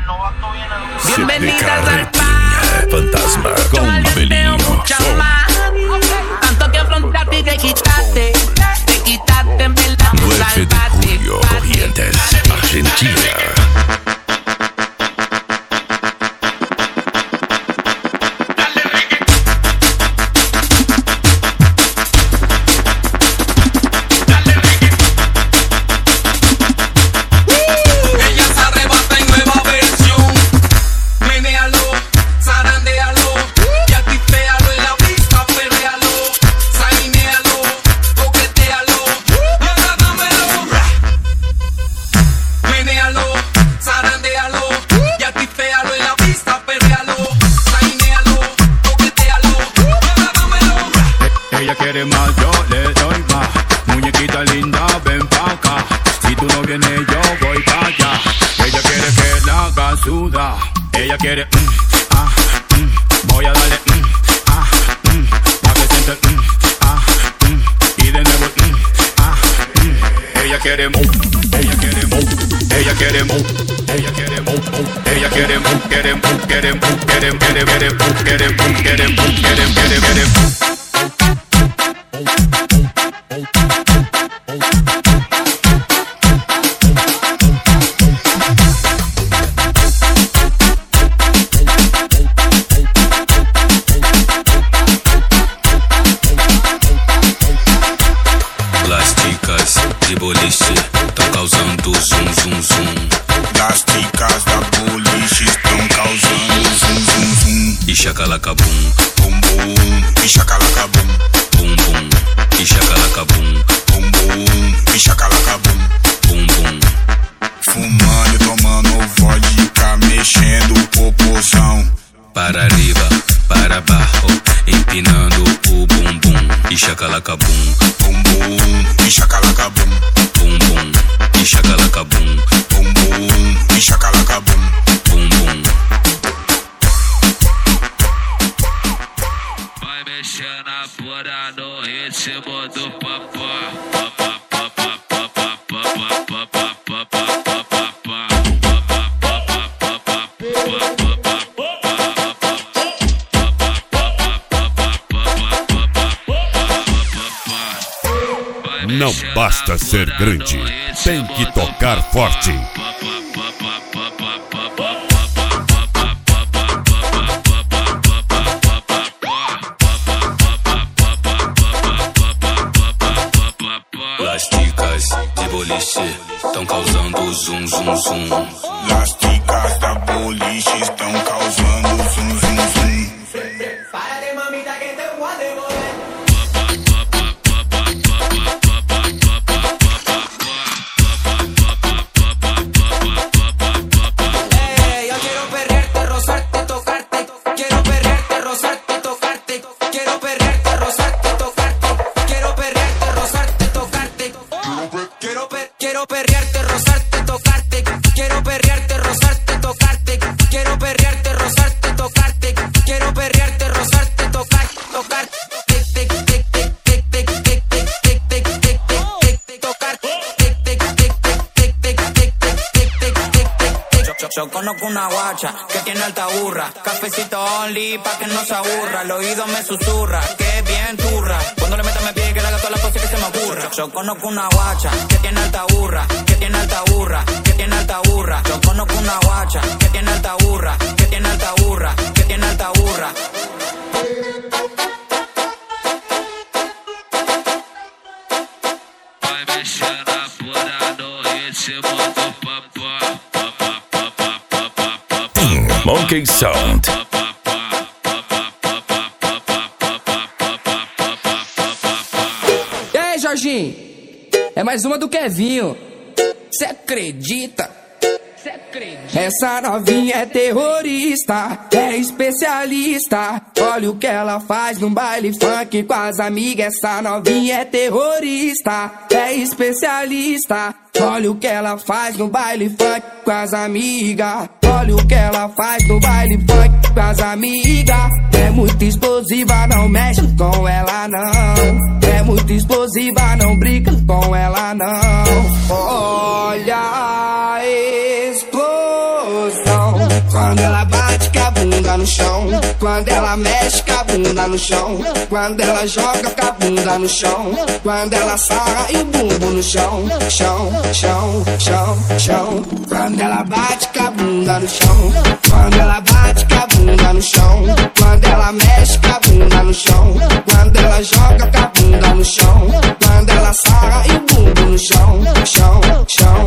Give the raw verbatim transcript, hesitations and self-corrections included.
Bienvenidas al club. Fantasma con Belinho. Tanto que afrontaste y te quitaste. Te quitaste en verdad. nueve de julio, Corrientes, Argentina. Ella quiere más, yo le doy más. Muñequita linda, ven pa' acá. Si tú no vienes, yo voy pa' allá. Ella quiere que la haga sudar. Ella quiere, mm, ah, mm. Voy a darle, mm, ah, mm. Pa' que sienta, mm, ah, mm. Y de nuevo, mm, ah, mm. Ella quiere, mo, ella quiere, mo. Ella quiere, mo. Ella quiere, mo, mo. Ella quiere, mo, quiere, mo, quiere, mo, quiere, quiere, quiere, mo, quiere, mo, quiere, mo, quiere, quiere, quiere, mo. Las chicas de boliche estão causando zum zum zum. Las chicas da boliche estão causando zum zum zum. E chacalacabum, Bum bum, e chacalacabum. bum bum. E chacalacabum, Bum bum, e chacalacabum. bum bum. Fumando e tomando vodka, mexendo o popozão. Para arriba, para abaixo, empinando o bumbum. E chacalacabum, Bum bum, e chacalacabum. bum bum. E chacalacabum, Bum bum, e chacalacabum. bum bum. Vai mexer na porra no ritmo do papá. Não basta ser grande, tem que tocar forte. Las chicas de boliche estão causando zum zum zum. Las chicas da boliche estão causando zum zum zum. Párate, mamita, que te voy a devolver. Quiero perrearte, rozarte, tocarte. Quiero perrearte, rozarte, tocarte. Quiero perrearte, rozarte, tocarte. Quiero perrearte, rozarte, tocar, tocar. Tic tic tic tic tic tic tic tic tic tic tic tic tocar. Tic tic tic tic tic tic tic tic tic tic tic. Yo conozco una guacha que tiene alta burra. Cafecito only pa' que no se aburra. Al oído me susurra, que bien turra. Cuando le meta me pide que le haga todas las cosas que se me ocurra. Yo conozco una guacha que tiene alta burra, que tiene alta burra, que tiene alta burra. Yo conozco una guacha que tiene alta burra, que tiene alta burra, que tiene alta burra. Vai mexer na porra no ritmo do papá. Monkey Sound. E aí, Jorginho? É mais uma do Kevinho. Cê acredita? Cê acredita? Essa novinha é terrorista, é especialista. Olha o que ela faz no baile funk com as amigas. Essa novinha é terrorista, é especialista. Olha o que ela faz no baile funk com as amigas. Olha o que ela faz no baile funk com as amigas. É muito explosiva, não mexe com ela não. É muito explosiva, não brinca com ela não. Olha a explosão. Quando ela bate com a bunda no chão, quando ela mexe com a bunda no chão, quando ela joga com a bunda no chão, quando ela sarra e o bumbum no chão, chão, chão, chão, chão. Quando ela bate com a bunda no chão, quando ela bate com a bunda no chão, quando ela mexe com a bunda no chão, quando ela joga com a bunda no chão, quando ela sarra e o bumbum no chão, chão, chão.